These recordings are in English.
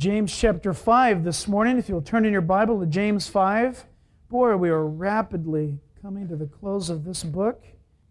James chapter 5 this morning. If you'll turn in your Bible to James 5. Boy, we are rapidly coming to the close of this book.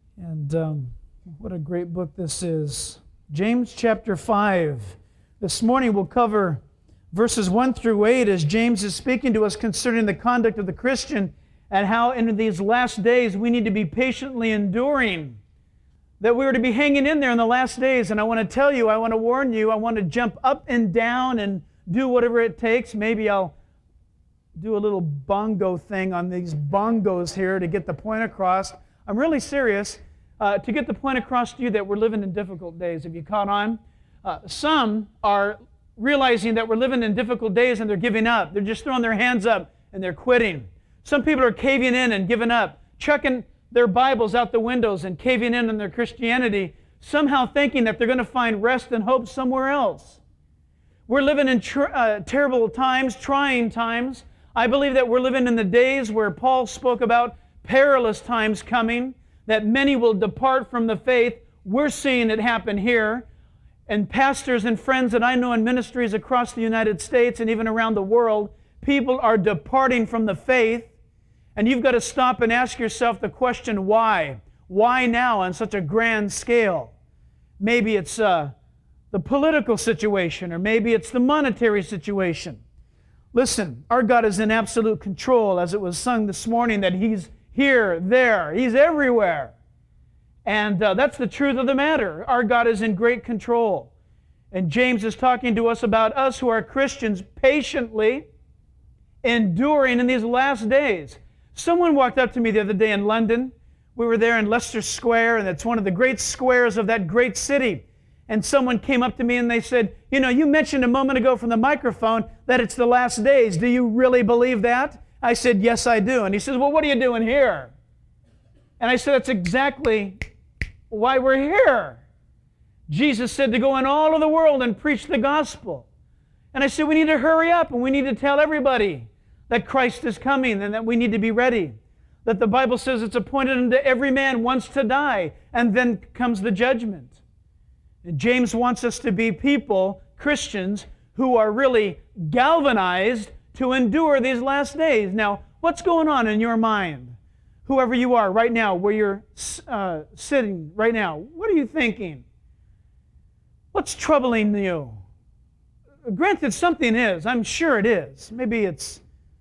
And what a great book this is. James chapter 5. This morning we'll cover verses 1 through 8 as James is speaking to us concerning the conduct of the Christian and how in these last days we need to be patiently enduring. That we are to be hanging in there in the last days. And I want to tell you, I want to warn you, I want to jump up and down and do whatever it takes. Maybe I'll do a little bongo thing on these bongos here to get the point across. I'm really serious to get the point across to you that we're living in difficult days. Have you caught on? Some are realizing that we're living in difficult days and they're giving up. They're just throwing their hands up and they're quitting. Some people are caving in and giving up, chucking their Bibles out the windows and caving in on their Christianity, somehow thinking that they're going to find rest and hope somewhere else. We're living in terrible times, trying times. I believe that we're living in the days where Paul spoke about perilous times coming, that many will depart from the faith. We're seeing it happen here. And pastors and friends that I know in ministries across the United States and even around the world, people are departing from the faith. And you've got to stop and ask yourself the question, why? Why now on such a grand scale? Maybe it's the political situation, or maybe it's the monetary situation. Listen, our God is in absolute control, as it was sung this morning, that He's here, there, He's everywhere. And that's the truth of the matter. Our God is in great control. And James is talking to us about us who are Christians patiently enduring in these last days. Someone walked up to me the other day in London. We were there in Leicester Square, and it's one of the great squares of that great city. And someone came up to me and they said, you mentioned a moment ago from the microphone that it's the last days. Do you really believe that? I said, yes, I do. And he says, well, what are you doing here? And I said, that's exactly why we're here. Jesus said to go in all of the world and preach the gospel. And I said, we need to hurry up and we need to tell everybody that Christ is coming and that we need to be ready. That the Bible says it's appointed unto every man once to die, and then comes the judgment. And James wants us to be people, Christians, who are really galvanized to endure these last days. Now, what's going on in your mind? Whoever you are right now, where you're sitting right now, what are you thinking? What's troubling you? Granted, something is. I'm sure it is. Maybe it's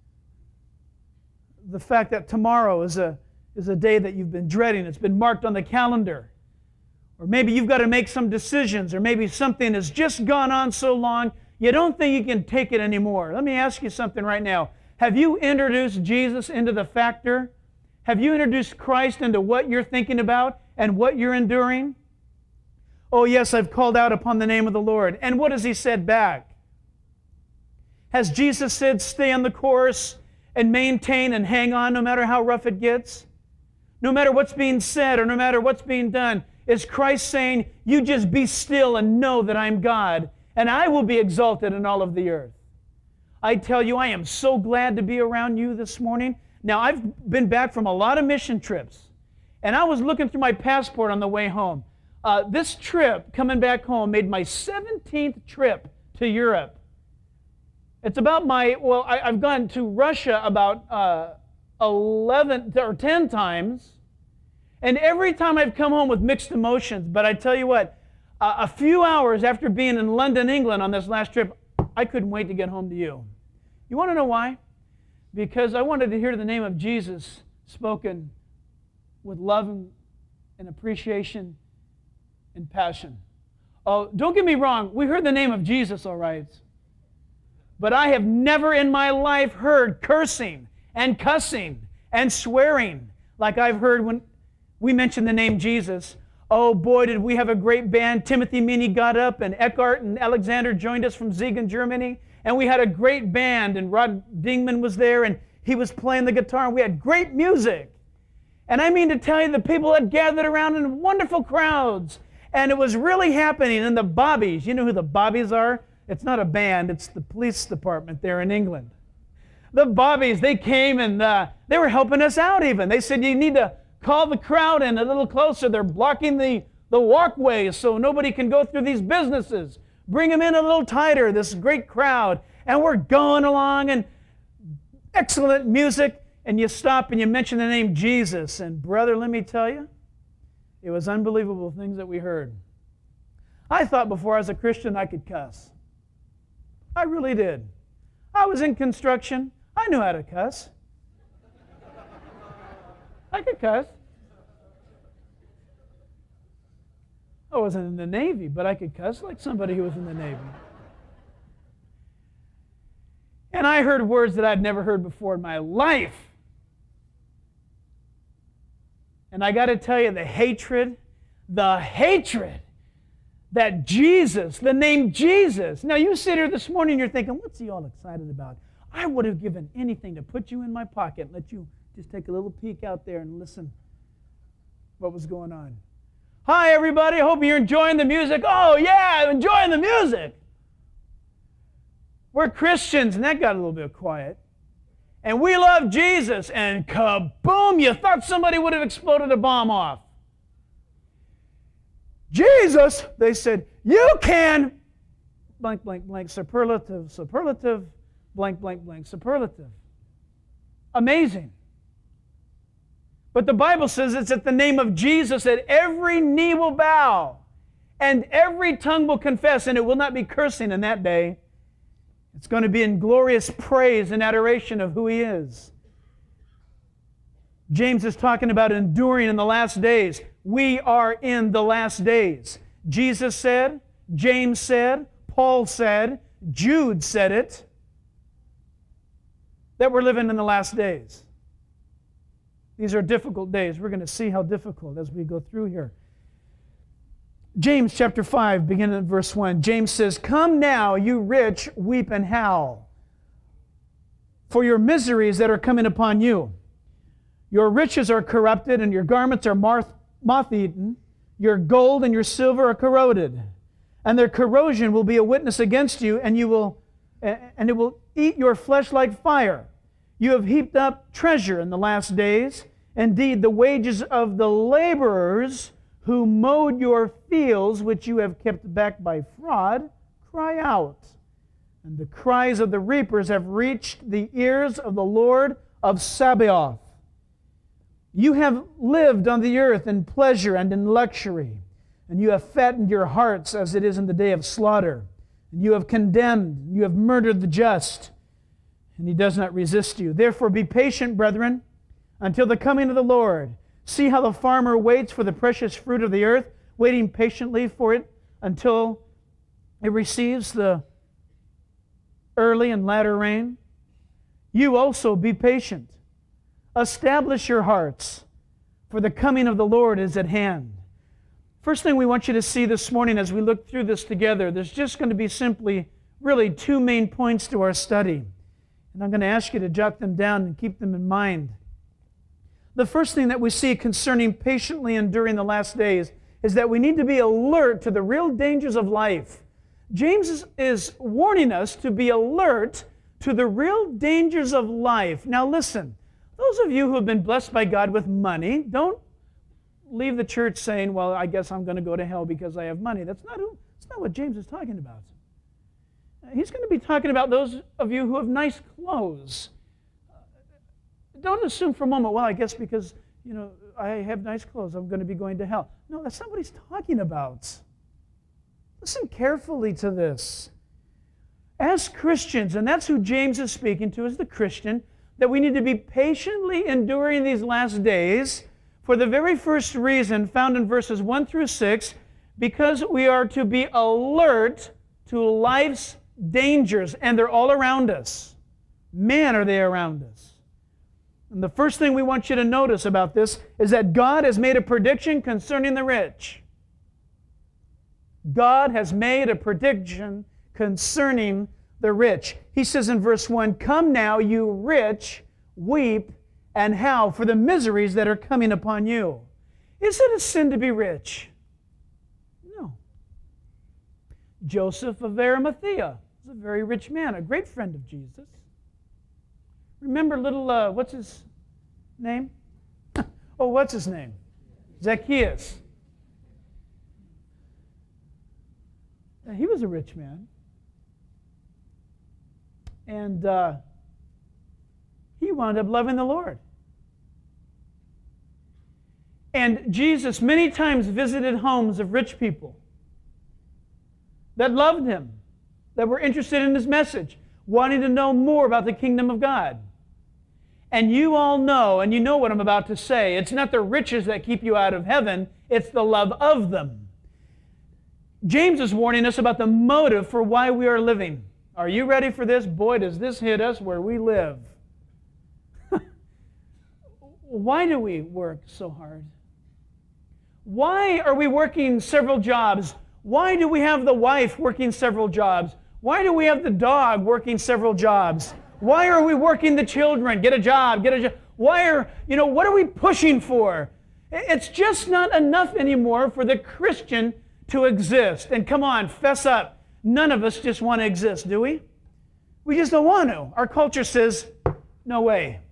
the fact that tomorrow is a day that you've been dreading. It's been marked on the calendar. Or maybe you've got to make some decisions, or maybe something has just gone on so long, you don't think you can take it anymore. Let me ask you something right now. Have you introduced Jesus into the factor? Have you introduced Christ into what you're thinking about and what you're enduring? Oh yes, I've called out upon the name of the Lord. And what has He said back? Has Jesus said, stay on the course and maintain and hang on no matter how rough it gets? No matter what's being said or no matter what's being done, is Christ saying, you just be still and know that I'm God, and I will be exalted in all of the earth? I tell you, I am so glad to be around you this morning. Now, I've been back from a lot of mission trips, and I was looking through my passport on the way home. This trip, coming back home, made my 17th trip to Europe. It's about I've gone to Russia about 11 or 10 times. And every time I've come home with mixed emotions, but I tell you what, a few hours after being in London, England on this last trip, I couldn't wait to get home to you. You want to know why? Because I wanted to hear the name of Jesus spoken with love and appreciation and passion. Oh, don't get me wrong, we heard the name of Jesus, all right. But I have never in my life heard cursing and cussing and swearing like I've heard when we mentioned the name Jesus. Oh boy, did we have a great band. Timothy Meany got up, and Eckhart and Alexander joined us from Siegen, Germany. And we had a great band, and Rod Dingman was there, and he was playing the guitar, and we had great music. And I mean to tell you, the people had gathered around in wonderful crowds, and it was really happening. And the Bobbies, you know who the Bobbies are? It's not a band, it's the police department there in England. The Bobbies, they came and they were helping us out even. They said, you need to call the crowd in a little closer. They're blocking the walkways so nobody can go through these businesses. bring them in a little tighter, this great crowd. And we're going along and excellent music. And you stop and you mention the name Jesus. And brother, let me tell you, it was unbelievable things that we heard. I thought before I was a Christian I could cuss. I really did. I was in construction. I knew how to cuss. I could cuss. I wasn't in the Navy, but I could cuss like somebody who was in the Navy. And I heard words that I'd never heard before in my life. And I got to tell you, the hatred that Jesus, the name Jesus. Now you sit here this morning and you're thinking, what's he all excited about? I would have given anything to put you in my pocket and let you just take a little peek out there and listen what was going on. Hi everybody, hope you're enjoying the music. Oh yeah, I'm enjoying the music. We're Christians, and that got a little bit quiet. And we love Jesus, and kaboom, you thought somebody would have exploded a bomb off. Jesus, they said, you can, blank, blank, blank, superlative, blank, blank, blank, superlative. Amazing. But the Bible says it's at the name of Jesus that every knee will bow and every tongue will confess, and it will not be cursing in that day. It's going to be in glorious praise and adoration of who He is. James is talking about enduring in the last days. We are in the last days. Jesus said, James said, Paul said, Jude said it, that we're living in the last days. These are difficult days. We're going to see how difficult as we go through here. James chapter 5, beginning at verse 1. James says, come now, you rich, weep and howl for your miseries that are coming upon you. Your riches are corrupted, and your garments are moth-eaten. Your gold and your silver are corroded, and their corrosion will be a witness against you, and it will eat your flesh like fire. You have heaped up treasure in the last days. Indeed, the wages of the laborers who mowed your fields, which you have kept back by fraud, cry out. And the cries of the reapers have reached the ears of the Lord of Sabaoth. You have lived on the earth in pleasure and in luxury, and you have fattened your hearts as it is in the day of slaughter. And you have condemned, you have murdered the just, and He does not resist you. Therefore be patient, brethren, until the coming of the Lord. See how the farmer waits for the precious fruit of the earth, waiting patiently for it until it receives the early and latter rain. You also be patient. Establish your hearts, for the coming of the Lord is at hand. First thing we want you to see this morning as we look through this together, there's just going to be simply really two main points to our study. And I'm going to ask you to jot them down and keep them in mind. The first thing that we see concerning patiently enduring the last days is that we need to be alert to the real dangers of life. James is warning us to be alert to the real dangers of life. Now listen, those of you who have been blessed by God with money, don't leave the church saying, well, I guess I'm going to go to hell because I have money. That's not what James is talking about. He's going to be talking about those of you who have nice clothes. Don't assume for a moment, well, I guess because, I have nice clothes, I'm going to be going to hell. No, that's not what he's talking about. Listen carefully to this. As Christians, and that's who James is speaking to, as the Christian, that we need to be patiently enduring these last days for the very first reason found in verses 1 through 6, because we are to be alert to life's dangers, and they're all around us. Man, are they around us. And the first thing we want you to notice about this is that God has made a prediction concerning the rich. God has made a prediction concerning the rich. He says in verse 1, come now, you rich, weep and howl for the miseries that are coming upon you. Is it a sin to be rich? No. Joseph of Arimathea was a very rich man, a great friend of Jesus. Remember little, what's his name? What's his name? Zacchaeus. He was a rich man. And he wound up loving the Lord. And Jesus many times visited homes of rich people that loved him, that were interested in his message, wanting to know more about the kingdom of God. And you all know, and you know what I'm about to say, it's not the riches that keep you out of heaven, it's the love of them. James is warning us about the motive for why we are living. Are you ready for this? Boy, does this hit us where we live. Why do we work so hard? Why are we working several jobs? Why do we have the wife working several jobs? Why do we have the dog working several jobs? Why are we working the children? Get a job, get a job. What are we pushing for? It's just not enough anymore for the Christian to exist. And come on, fess up. None of us just want to exist, do we? We just don't want to. Our culture says, no way.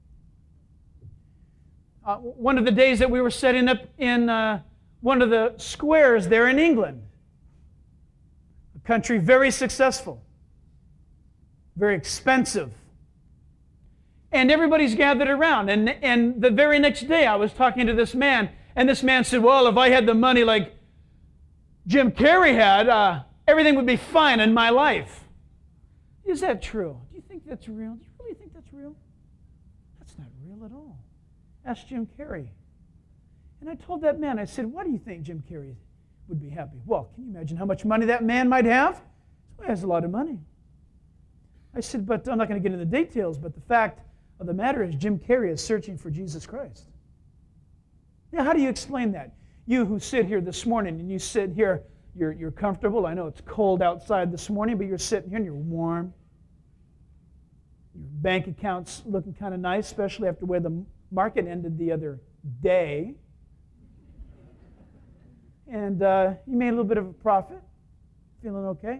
One of the days that we were setting up in one of the squares there in England, a country very successful, very expensive, and everybody's gathered around. And the very next day I was talking to this man, and this man said, well, if I had the money like Jim Carrey had, everything would be fine in my life. Is that true? Do you think that's real? Do you really think that's real? That's not real at all. Ask Jim Carrey. And I told that man, I said, why do you think Jim Carrey would be happy? Well, can you imagine how much money that man might have? He has a lot of money. I said, but I'm not going to get into the details, but the fact of the matter is Jim Carrey is searching for Jesus Christ. Now, how do you explain that? You who sit here this morning and you sit here, you're comfortable. I know it's cold outside this morning, but you're sitting here and you're warm. Your bank account's looking kind of nice, especially after where the market ended the other day. And you made a little bit of a profit. Feeling okay?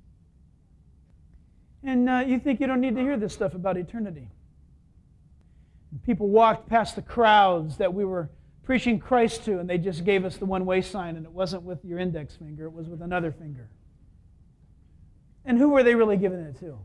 And you think you don't need to hear this stuff about eternity. And people walked past the crowds that we were preaching Christ to, and they just gave us the one-way sign, and it wasn't with your index finger, it was with another finger. And who were they really giving it to? To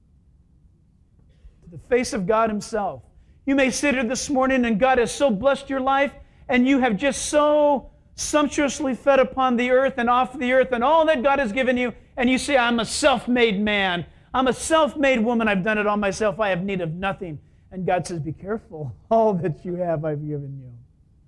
the face of God himself. You may sit here this morning and God has so blessed your life and you have just so sumptuously fed upon the earth and off the earth and all that God has given you, and you say, I'm a self-made man. I'm a self-made woman. I've done it all myself. I have need of nothing. And God says, be careful. All that you have I've given you.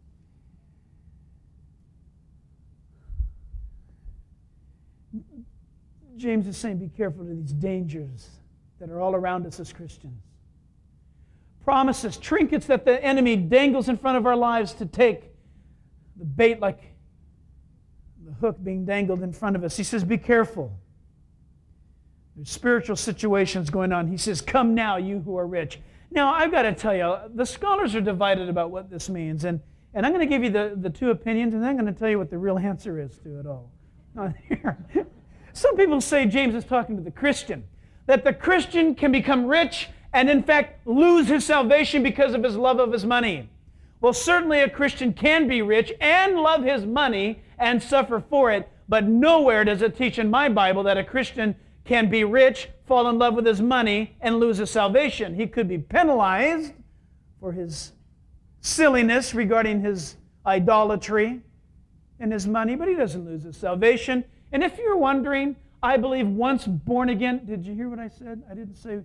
James is saying, be careful of these dangers that are all around us as Christians. Promises, trinkets that the enemy dangles in front of our lives to take. The bait like the hook being dangled in front of us. He says, be careful. There's spiritual situations going on. He says, come now, you who are rich. Now, I've got to tell you, the scholars are divided about what this means. And I'm going to give you the two opinions, and then I'm going to tell you what the real answer is to it all. Some people say James is talking to the Christian, that the Christian can become rich and in fact lose his salvation because of his love of his money. Well, certainly a Christian can be rich and love his money and suffer for it, but nowhere does it teach in my Bible that a Christian can be rich, fall in love with his money, and lose his salvation. He could be penalized for his silliness regarding his idolatry and his money, but he doesn't lose his salvation. And if you're wondering, I believe once born again, did you hear what I said? I didn't say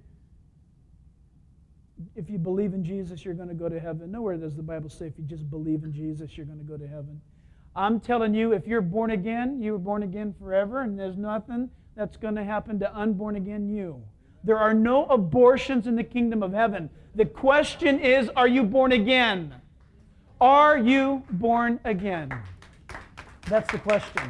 if you believe in Jesus, you're going to go to heaven. Nowhere does the Bible say if you just believe in Jesus, you're going to go to heaven. I'm telling you, if you're born again, you were born again forever, and there's nothing that's going to happen to unborn again you. There are no abortions in the kingdom of heaven. The question is, are you born again? Are you born again? That's the question.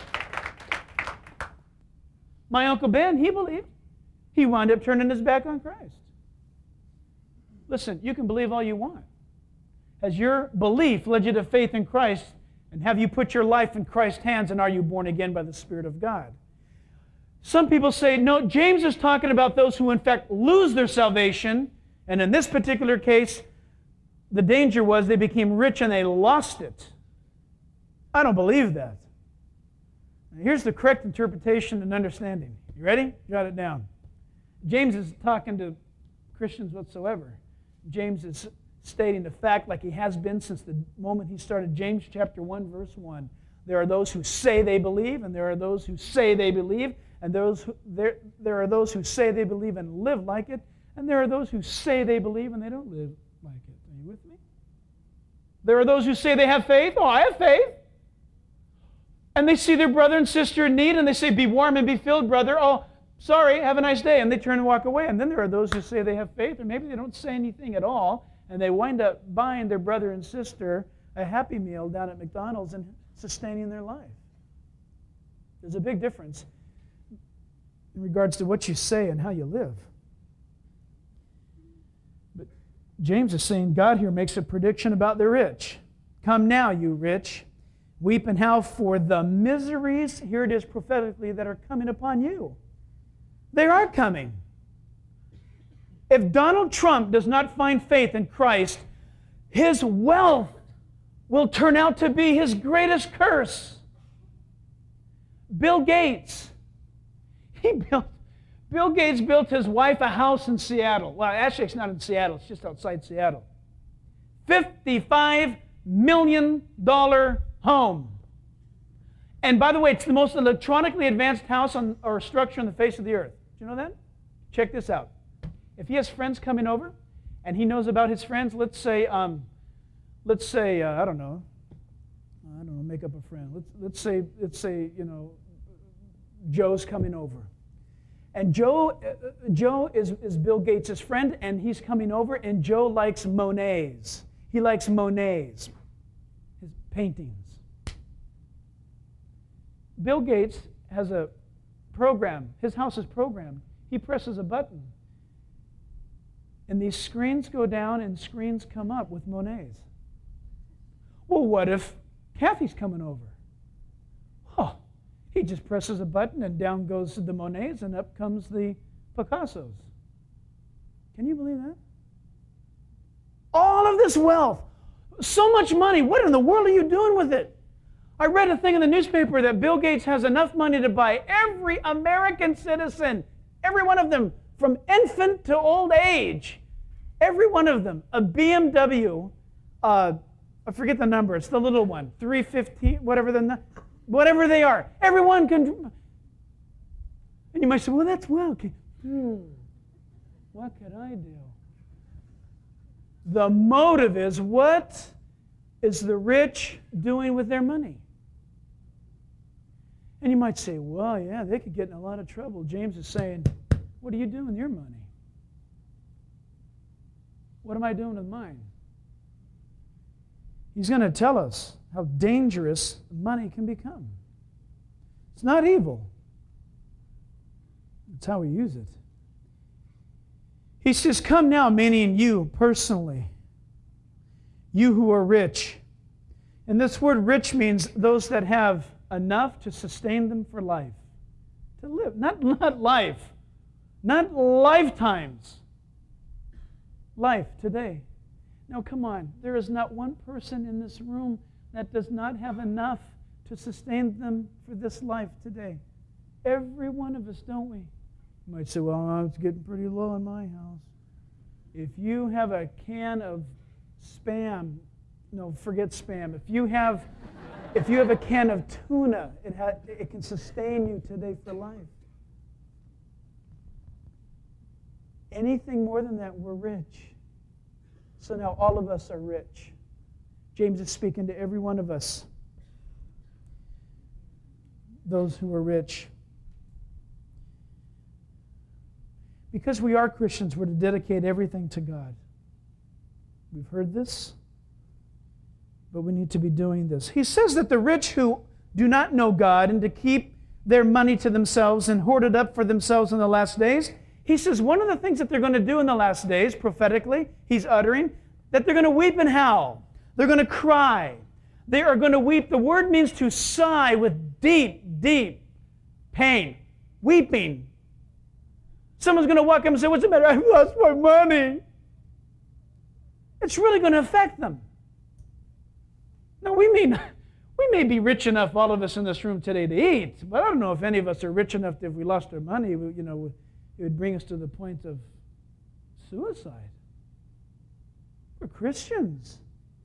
My Uncle Ben, he believed. He wound up turning his back on Christ. Listen, you can believe all you want. Has your belief led you to faith in Christ, and have you put your life in Christ's hands, and are you born again by the Spirit of God? Some people say, no, James is talking about those who in fact lose their salvation, and in this particular case, the danger was they became rich and they lost it. I don't believe that. Now, here's the correct interpretation and understanding. You ready? Jot it down. James is talking to Christians whatsoever. James is stating the fact like he has been since the moment he started. James chapter 1, verse 1. There are those who say they believe, and there are those who say they believe, and there are those who say they believe and live like it, and there are those who say they believe and they don't live like it. Are you with me? There are those who say they have faith. Oh, I have faith. And they see their brother and sister in need, and they say, be warm and be filled, brother. Oh, sorry, have a nice day. And they turn and walk away. And then there are those who say they have faith, or maybe they don't say anything at all, and they wind up buying their brother and sister a Happy Meal down at McDonald's and sustaining their life. There's a big difference in regards to what you say and how you live. But James is saying God here makes a prediction about the rich. Come now, you rich, weep and howl for the miseries, here it is prophetically, that are coming upon you. They are coming. If Donald Trump does not find faith in Christ, his wealth will turn out to be his greatest curse. Bill Gates. Bill Gates built his wife a house in Seattle. Well, actually, it's not in Seattle. It's just outside Seattle. $55 million home. And by the way, it's the most electronically advanced house or structure on the face of the earth. Do you know that? Check this out. If he has friends coming over, and he knows about his friends, let's say, I don't know, make up a friend. Let's say, Joe's coming over. And Joe is Bill Gates' friend, and he's coming over, and Joe likes Monets. He likes Monets, his paintings. Bill Gates has a program. His house is programmed. He presses a button, and these screens go down and screens come up with Monets. Well, what if Kathy's coming over? Oh, he just presses a button and down goes the Monets and up comes the Picassos. Can you believe that? All of this wealth, so much money. What in the world are you doing with it? I read a thing in the newspaper that Bill Gates has enough money to buy every American citizen, every one of them, from infant to old age, every one of them, a BMW, I forget the number, it's the little one, 315, whatever they are. Everyone can. And you might say, well, that's well. Okay. What could I do? The motive is, what is the rich doing with their money? And you might say, well, yeah, they could get in a lot of trouble. James is saying, what are you doing with your money? What am I doing with mine? He's going to tell us how dangerous money can become. It's not evil. It's how we use it. He says, come now, meaning you personally, you who are rich. And this word rich means those that have enough to sustain them for life. To live, not life, not lifetimes. Life today. Now come on, there is not one person in this room that does not have enough to sustain them for this life today. Every one of us, don't we? You might say, well, it's getting pretty low in my house. If you have a can of Spam, no, forget Spam. If you have a can of tuna, it can sustain you today for life. Anything more than that, we're rich. So now all of us are rich. James is speaking to every one of us, those who are rich. Because we are Christians, we're to dedicate everything to God. We've heard this, but we need to be doing this. He says that the rich who do not know God and to keep their money to themselves and hoard it up for themselves in the last days, he says one of the things that they're going to do in the last days, prophetically, he's uttering, that they're going to weep and howl. They're going to cry. They are going to weep. The word means to sigh with deep, deep pain. Weeping. Someone's going to walk up and say, what's the matter? I've lost my money. It's really going to affect them. No, we We may be rich enough, all of us in this room today, to eat, but I don't know if any of us are rich enough that if we lost our money, it would bring us to the point of suicide. We're Christians.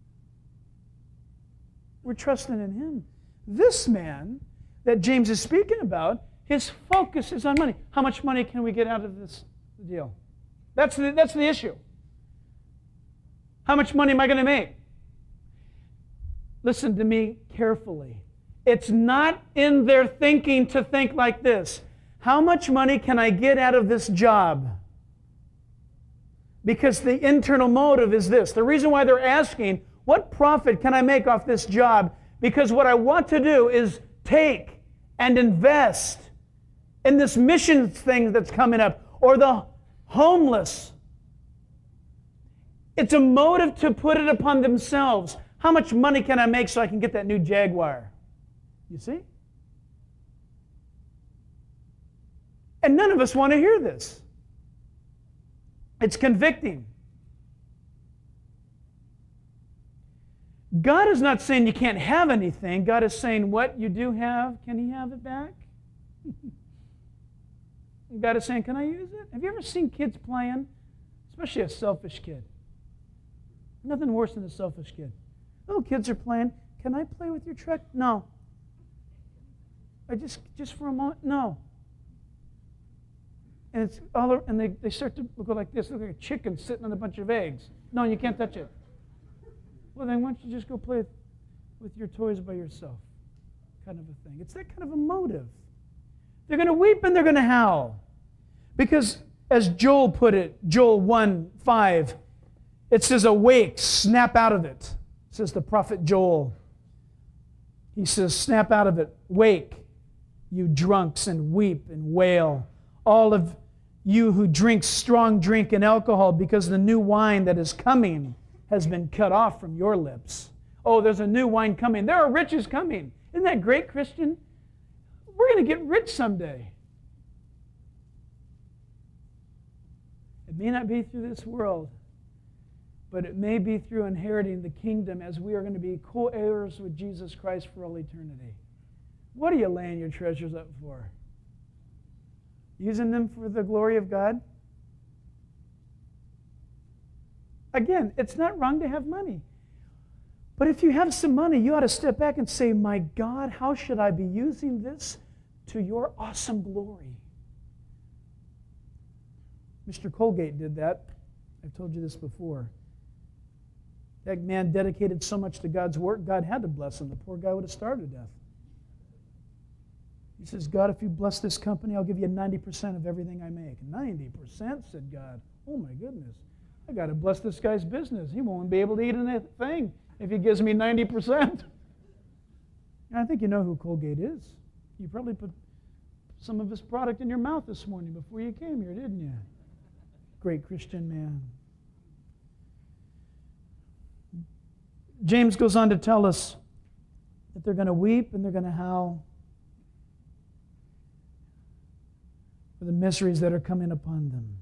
We're trusting in Him. This man that James is speaking about, his focus is on money. How much money can we get out of this deal? That's the issue. How much money am I going to make? Listen to me carefully. It's not in their thinking to think like this. How much money can I get out of this job? Because the internal motive is this. The reason why they're asking, what profit can I make off this job? Because what I want to do is take and invest in this mission thing that's coming up, or the homeless. It's a motive to put it upon themselves. How much money can I make so I can get that new Jaguar? You see? And none of us want to hear this. It's convicting. God is not saying you can't have anything. God is saying what you do have, can He have it back? God is saying, can I use it? Have you ever seen kids playing? Especially a selfish kid. Nothing worse than a selfish kid. Little kids are playing. Can I play with your truck? No. I just for a moment? No. And it's all, and they start to look like this, look like a chicken sitting on a bunch of eggs. No, you can't touch it. Well, then why don't you just go play with your toys by yourself? Kind of a thing. It's that kind of a motive. They're going to weep and they're going to howl. Because, as Joel put it, Joel 1:5, it says, awake, snap out of it. Says the prophet Joel. He says, snap out of it. Wake, you drunks, and weep and wail. All of you who drink strong drink and alcohol, because the new wine that is coming has been cut off from your lips. Oh, there's a new wine coming. There are riches coming. Isn't that great, Christian? We're going to get rich someday. It may not be through this world, but it may be through inheriting the kingdom, as we are going to be co-heirs with Jesus Christ for all eternity. What are you laying your treasures up for? Using them for the glory of God? Again, it's not wrong to have money. But if you have some money, you ought to step back and say, my God, how should I be using this to your awesome glory? Mr. Colgate did that. I've told you this before. That man dedicated so much to God's work, God had to bless him. The poor guy would have starved to death. He says, God, if you bless this company, I'll give you 90% of everything I make. 90%, said God. Oh my goodness. I got to bless this guy's business. He won't be able to eat anything if he gives me 90%. And I think you know who Colgate is. You probably put some of his product in your mouth this morning before you came here, didn't you? Great Christian man. James goes on to tell us that they're going to weep and they're going to howl for the miseries that are coming upon them.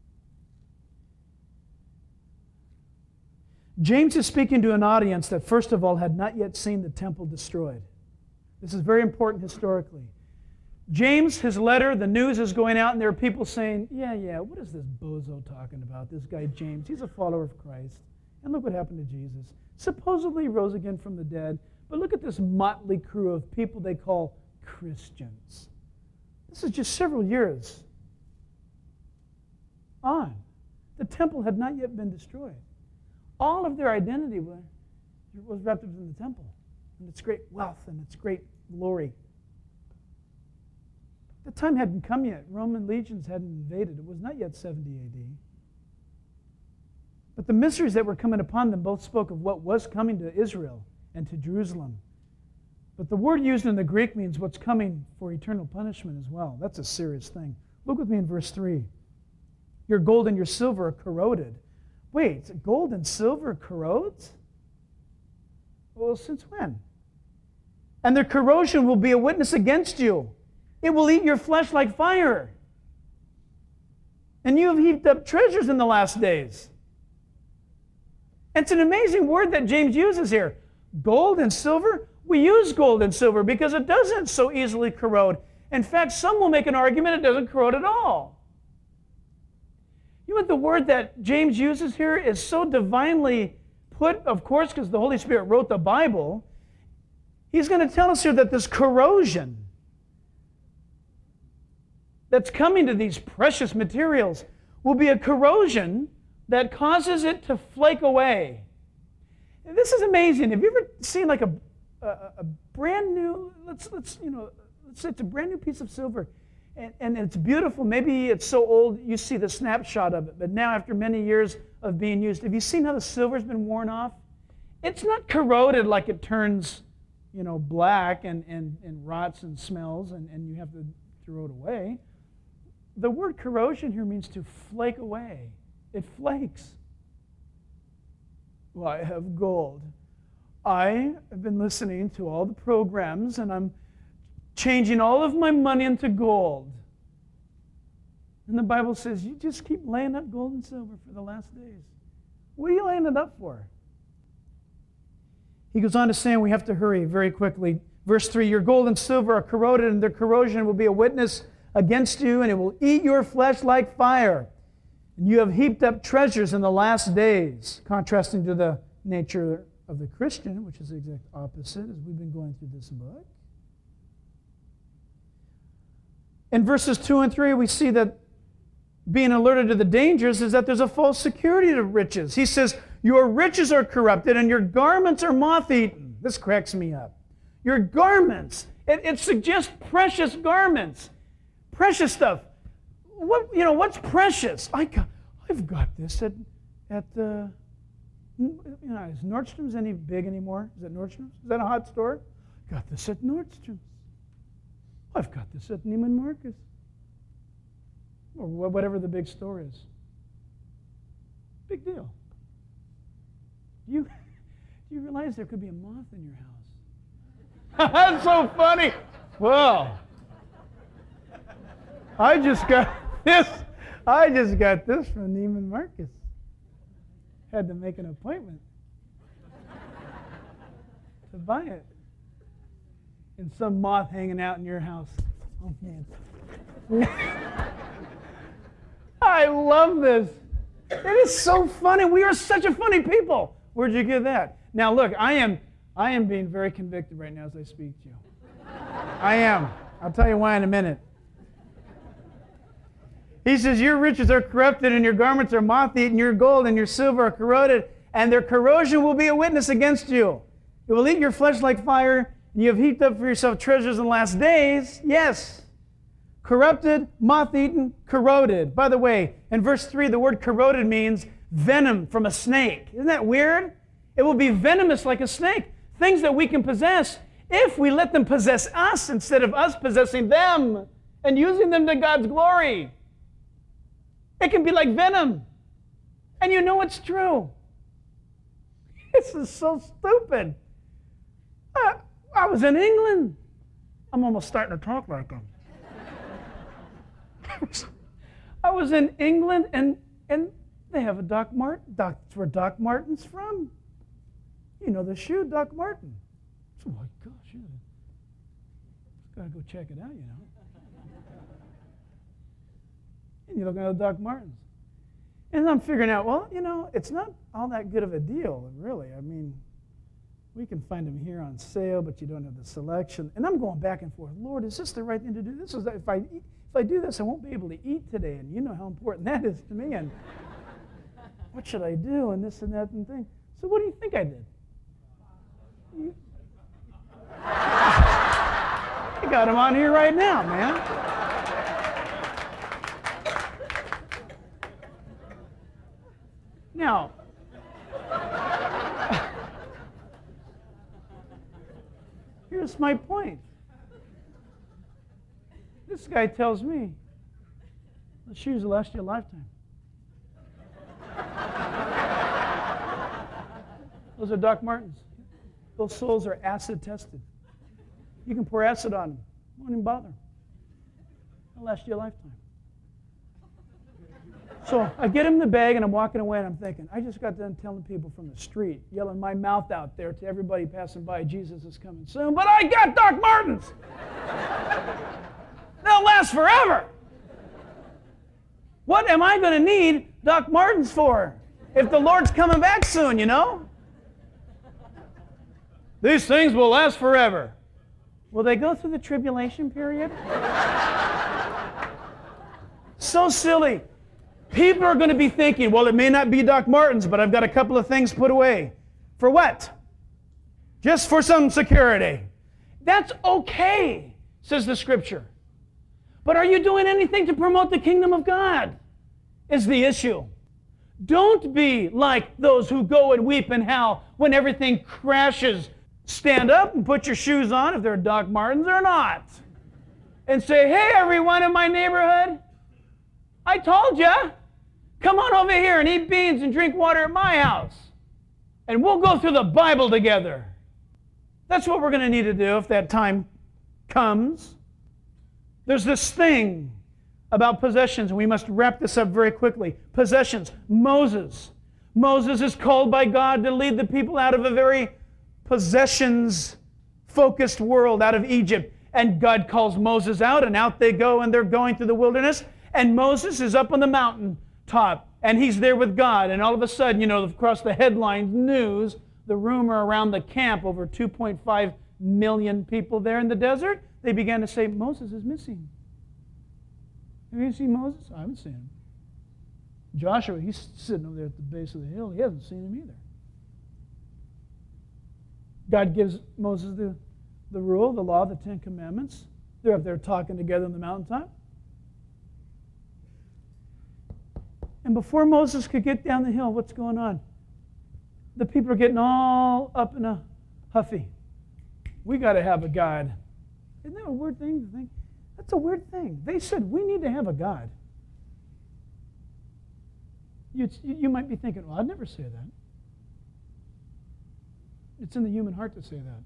James is speaking to an audience that, first of all, had not yet seen the temple destroyed. This is very important historically. James, his letter, the news is going out, and there are people saying, yeah, what is this bozo talking about, this guy James? He's a follower of Christ. And look what happened to Jesus. Supposedly he rose again from the dead, but look at this motley crew of people they call Christians. This is just several years on. The temple had not yet been destroyed. All of their identity was wrapped up in the temple and its great wealth and its great glory. The time hadn't come yet. Roman legions hadn't invaded. It was not yet 70 A.D. But the miseries that were coming upon them both spoke of what was coming to Israel and to Jerusalem. But the word used in the Greek means what's coming for eternal punishment as well. That's a serious thing. Look with me in verse 3. Your gold and your silver are corroded. Wait, gold and silver corrodes? Well, since when? And their corrosion will be a witness against you. It will eat your flesh like fire. And you have heaped up treasures in the last days. It's an amazing word that James uses here. Gold and silver? We use gold and silver because it doesn't so easily corrode. In fact, some will make an argument it doesn't corrode at all. You know what the word that James uses here is so divinely put, of course, because the Holy Spirit wrote the Bible. He's going to tell us here that this corrosion that's coming to these precious materials will be a corrosion that causes it to flake away. And this is amazing. Have you ever seen like a brand new, let's say it's a brand new piece of silver, and it's beautiful. Maybe it's so old you see the snapshot of it, but now after many years of being used, have you seen how the silver's been worn off? It's not corroded like it turns, black and rots and smells, and you have to throw it away. The word corrosion here means to flake away. It flakes. Well, I have gold. I have been listening to all the programs, and I'm changing all of my money into gold. And the Bible says, you just keep laying up gold and silver for the last days. What are you laying it up for? He goes on to say, we have to hurry very quickly. Verse 3, your gold and silver are corroded, and their corrosion will be a witness against you, and it will eat your flesh like fire. And you have heaped up treasures in the last days, contrasting to the nature of the Christian, which is the exact opposite as we've been going through this book. In verses 2 and 3, we see that being alerted to the dangers is that there's a false security to riches. He says, your riches are corrupted and your garments are moth-eaten. This cracks me up. Your garments. It suggests precious garments. Precious stuff. What's precious? I've got this at is Nordstrom's any big anymore? Is it Nordstrom's? Is that a hot store? Got this at Nordstrom's. I've got this at Neiman Marcus. Or whatever the big store is. Big deal. Do you realize there could be a moth in your house? That's so funny. Well, I just got this from Neiman Marcus. Had to make an appointment to buy it. And some moth hanging out in your house. Oh, man. I love this. It is so funny. We are such a funny people. Where'd you get that? Now, look, I am being very convicted right now as I speak to you. I am. I'll tell you why in a minute. He says, your riches are corrupted and your garments are moth-eaten, your gold and your silver are corroded, and their corrosion will be a witness against you. It will eat your flesh like fire, and you have heaped up for yourself treasures in the last days. Yes. Corrupted, moth-eaten, corroded. By the way, in verse 3, the word corroded means venom from a snake. Isn't that weird? It will be venomous like a snake. Things that we can possess if we let them possess us instead of us possessing them and using them to God's glory. It can be like venom. And you know it's true. This is so stupid. I was in England. I'm almost starting to talk like them. I was in England, and they have a Doc Martin. That's where Doc Martin's from. You know the shoe, Doc Martin. Oh my gosh, yeah. Gotta go check it out, you know. And you're looking at the Doc Martens. And I'm figuring out, well, it's not all that good of a deal, really. I mean, we can find them here on sale, but you don't have the selection. And I'm going back and forth. Lord, is this the right thing to do? If I do this, I won't be able to eat today. And you know how important that is to me. And what should I do? And this and that and thing. So what do you think I did? I got them on here right now, man. Now, here's my point. This guy tells me the shoes will last you a lifetime. Those are Doc Martens. Those soles are acid tested. You can pour acid on them. Won't even bother. They'll last you a lifetime. So I get him the bag, and I'm walking away, and I'm thinking, I just got done telling people from the street, yelling my mouth out there to everybody passing by, Jesus is coming soon, but I got Doc Martens. They'll last forever. What am I going to need Doc Martens for if the Lord's coming back soon, you know? These things will last forever. Will they go through the tribulation period? So silly. People are going to be thinking, well, it may not be Doc Martens, but I've got a couple of things put away. For what? Just for some security. That's okay, says the Scripture. But are you doing anything to promote the kingdom of God? Is the issue. Don't be like those who go and weep and howl when everything crashes. Stand up and put your shoes on if they're Doc Martens or not. And say, hey, everyone in my neighborhood, I told you, come on over here and eat beans and drink water at my house. And we'll go through the Bible together. That's what we're going to need to do if that time comes. There's this thing about possessions, and we must wrap this up very quickly. Possessions. Moses. Moses is called by God to lead the people out of a very possessions-focused world, out of Egypt. And God calls Moses out, and out they go, and they're going through the wilderness. And Moses is up on the mountain top, and he's there with God. And all of a sudden, you know, across the headlines news, the rumor around the camp, over 2.5 million people there in the desert, they began to say, Moses is missing. Have you seen Moses? I haven't seen him. Joshua, he's sitting over there at the base of the hill. He hasn't seen him either. God gives Moses the rule, the law, the Ten Commandments. They're up there talking together on the mountaintop. And before Moses could get down the hill, what's going on? The people are getting all up in a huffy. We got to have a God. Isn't that a weird thing to think? That's a weird thing. They said, we need to have a God. You might be thinking, well, I'd never say that. It's in the human heart to say that.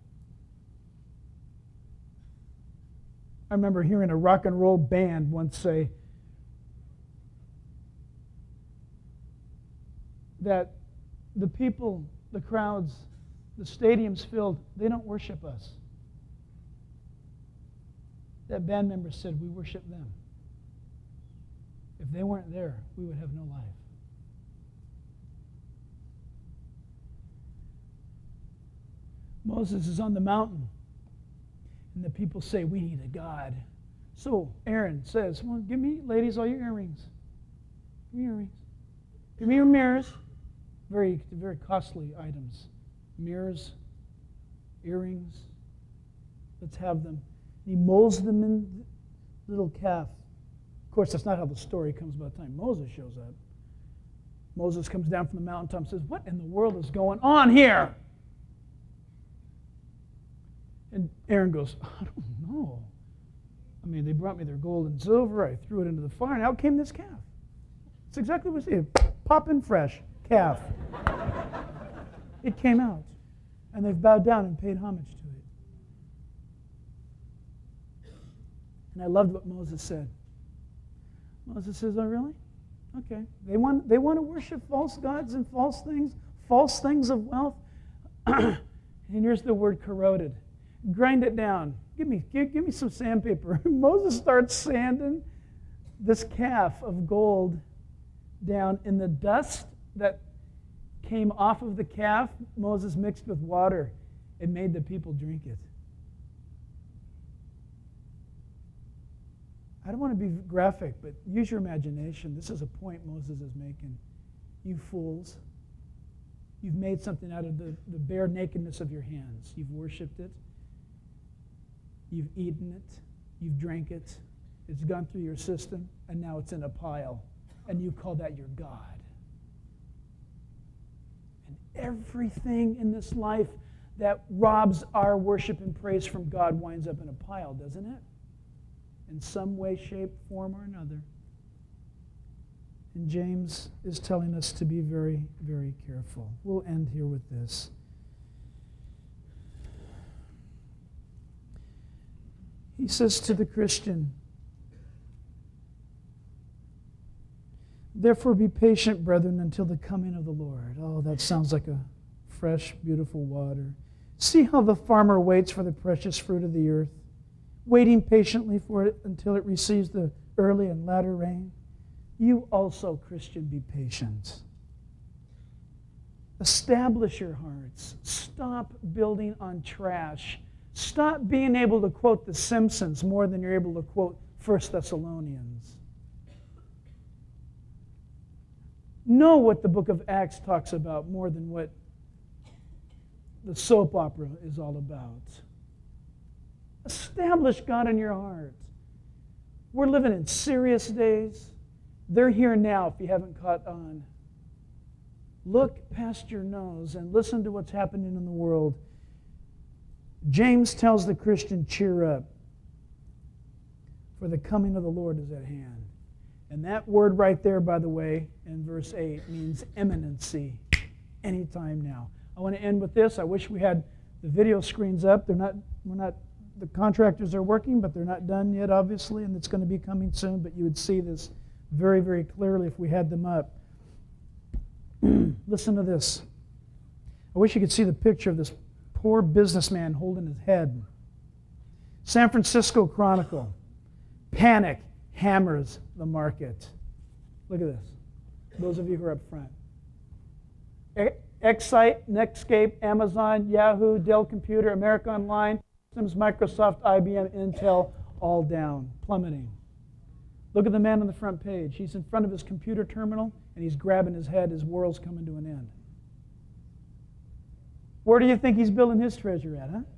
I remember hearing a rock and roll band once say that the people, the crowds, the stadiums filled, they don't worship us. That band member said, we worship them. If they weren't there, we would have no life. Moses is on the mountain, and the people say, we need a God. So Aaron says, well, give me, ladies, all your earrings. Give me earrings. Give me your mirrors. Very, very costly items. Mirrors, earrings. Let's have them. He molds them in the little calf. Of course, that's not how the story comes by the time Moses shows up. Moses comes down from the mountaintop and says, what in the world is going on here? And Aaron goes, I don't know. I mean, they brought me their gold and silver. I threw it into the fire, and out came this calf. It's exactly what it is. Popping fresh calf. It came out. And they've bowed down and paid homage to it. And I loved what Moses said. Moses says, oh, really? Okay. They want to worship false gods and false things of wealth. And here's the word corroded. Grind it down. Give me some sandpaper. Moses starts sanding this calf of gold down in the dust that came off of the calf. Moses mixed with water and made the people drink it. I don't want to be graphic, but use your imagination. This is a point Moses is making. You fools. You've made something out of the bare nakedness of your hands. You've worshipped it. You've eaten it. You've drank it. It's gone through your system, and now it's in a pile. And you call that your God. And everything in this life that robs our worship and praise from God winds up in a pile, doesn't it? In some way, shape, form, or another. And James is telling us to be very, very careful. We'll end here with this. He says to the Christian, Therefore be patient, brethren, until the coming of the Lord. Oh, that sounds like a fresh, beautiful water. See how the farmer waits for the precious fruit of the earth, waiting patiently for it until it receives the early and latter rain. You also, Christian, be patient. Establish your hearts. Stop building on trash. Stop being able to quote The Simpsons more than you're able to quote 1 Thessalonians. Know what the book of Acts talks about more than what the soap opera is all about. Establish God in your heart. We're living in serious days. They're here now if you haven't caught on. Look past your nose and listen to what's happening in the world. James tells the Christian, cheer up, for the coming of the Lord is at hand. And that word right there, by the way, in verse 8, means imminency, anytime now. I want to end with this. I wish we had the video screens up. The contractors are working, but they're not done yet, obviously, and it's going to be coming soon, but you would see this very, very clearly if we had them up. Listen to this. I wish you could see the picture of this poor businessman holding his head. San Francisco Chronicle. Panic hammers the market. Look at this. Those of you who are up front. Excite, Netscape, Amazon, Yahoo, Dell Computer, America Online, Systems, Microsoft, IBM, Intel, all down, plummeting. Look at the man on the front page. He's in front of his computer terminal, and he's grabbing his head. His world's coming to an end. Where do you think he's building his treasure at, huh?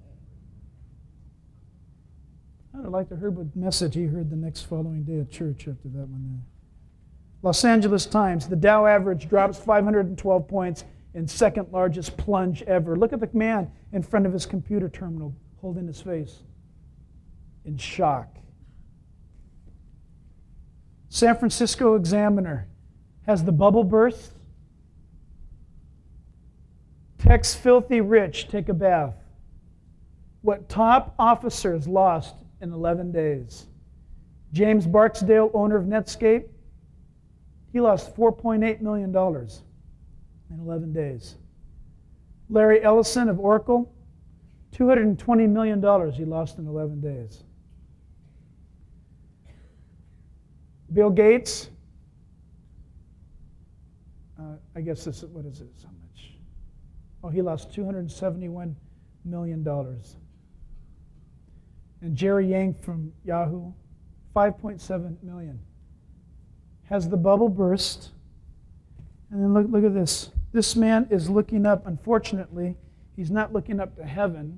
I'd have liked to hear what message he heard the next following day at church after that one there. Los Angeles Times, the Dow average drops 512 points in second largest plunge ever. Look at the man in front of his computer terminal holding his face in shock. San Francisco Examiner, has the bubble burst? Tex filthy rich take a bath. What top officers lost in 11 days. James Barksdale, owner of Netscape, he lost $4.8 million in 11 days. Larry Ellison of Oracle, $220 million he lost in 11 days. Bill Gates, I guess this is, what is it, how much? Oh, he lost $271 million. And Jerry Yang from Yahoo, $5.7 million. Has the bubble burst? And then look at this. This man is looking up. Unfortunately, he's not looking up to heaven.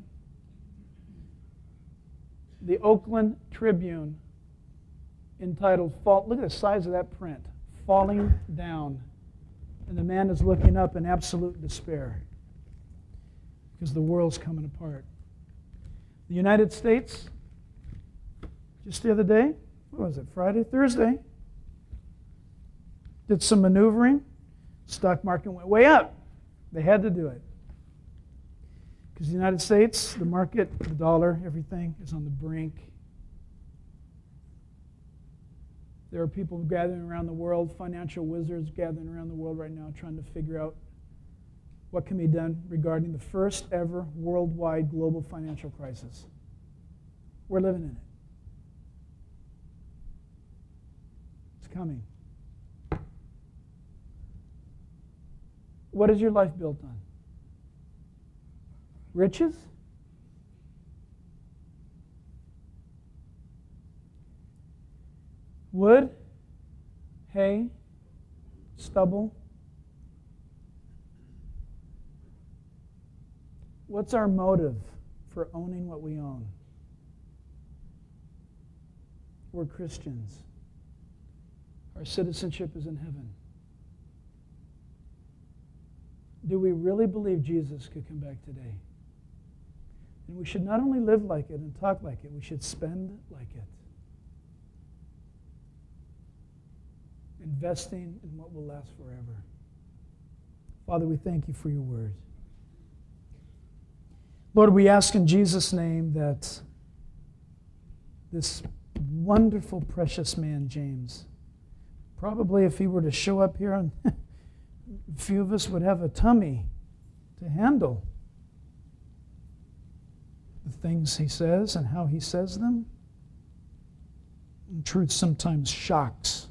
The Oakland Tribune, entitled, look at the size of that print, Falling Down. And the man is looking up in absolute despair because the world's coming apart. The United States, just the other day, what was it, Thursday, did some maneuvering. Stock market went way up. They had to do it. Because the United States, the market, the dollar, everything is on the brink. There are people gathering around the world, financial wizards gathering around the world right now trying to figure out what can be done regarding the first ever worldwide global financial crisis. We're living in it. It's coming. What is your life built on? Riches? Wood? Hay? Stubble? What's our motive for owning what we own? We're Christians. Our citizenship is in heaven. Do we really believe Jesus could come back today? And we should not only live like it and talk like it, we should spend like it. Investing in what will last forever. Father, we thank you for your word. Lord, we ask in Jesus' name that this wonderful, precious man, James, Probably if he were to show up here, and a few of us would have a tummy to handle the things he says and how he says them. And truth sometimes shocks.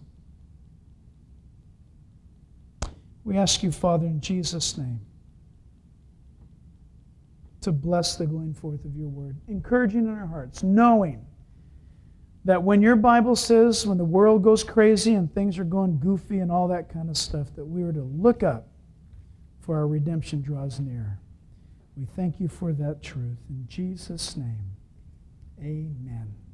We ask you, Father, in Jesus' name, to bless the going forth of your word, encouraging in our hearts, knowing that when your Bible says, when the world goes crazy and things are going goofy and all that kind of stuff, that we are to look up, for our redemption draws near. We thank you for that truth. In Jesus' name, amen.